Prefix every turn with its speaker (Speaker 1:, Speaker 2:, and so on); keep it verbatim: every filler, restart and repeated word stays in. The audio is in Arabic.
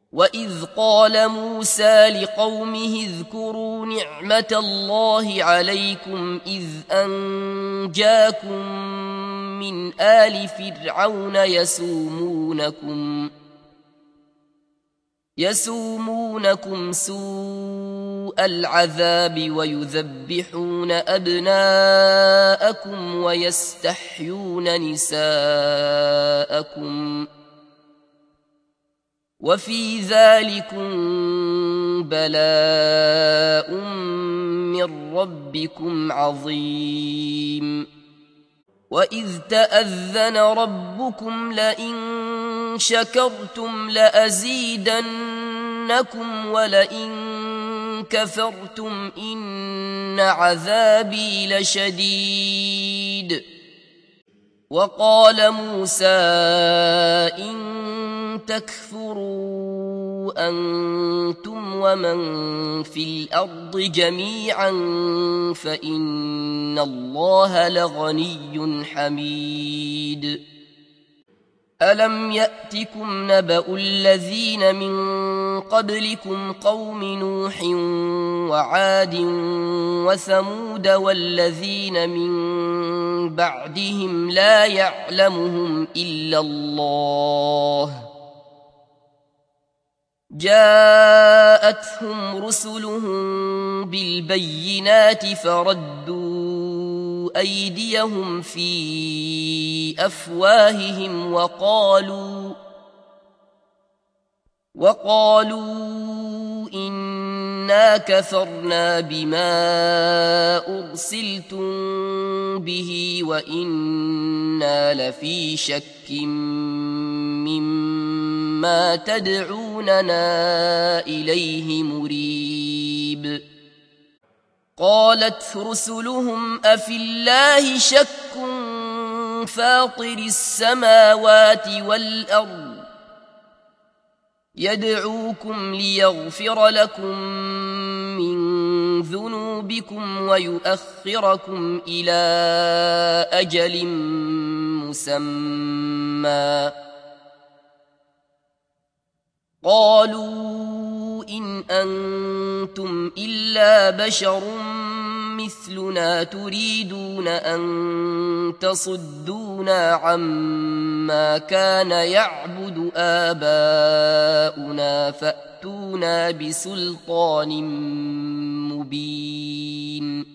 Speaker 1: وإذ قال موسى لقومه اذكروا نعمة الله عليكم إذ أنجاكم من آل فرعون يسومونكم يسومونكم سوء العذاب ويذبحون أبناءكم ويستحيون نساءكم وفي ذلكم بلاء من ربكم عظيم وإذ تأذن ربكم لئن شكرتم لأزيدنكم ولئن كفرتم إن عذابي لشديد وقال موسى إن تكفروا أنتم ومن في الأرض جميعا فإن الله لغني حميد ألم يأتكم نبأ الذين من قبلكم قوم نوح وعاد وثمود والذين من بعدهم لا يعلمهم إلا الله جاءتهم رسلهم بالبينات فردوا أيديهم في أفواههم وقالوا وقالوا إنا كفرنا بما أرسلتم به وإنا لفي شك مما تدعوننا إليه مريب قالت رسلهم أفي الله شك فاطر السماوات والأرض يدعوكم ليغفر لكم من ذنوبكم ويؤخركم إلى أجل مسمى قالوا إن أنتم إلا بشر مثلنا تريدون أن تصدونا عما كان يعبد آباؤنا فأتونا بسلطان مبين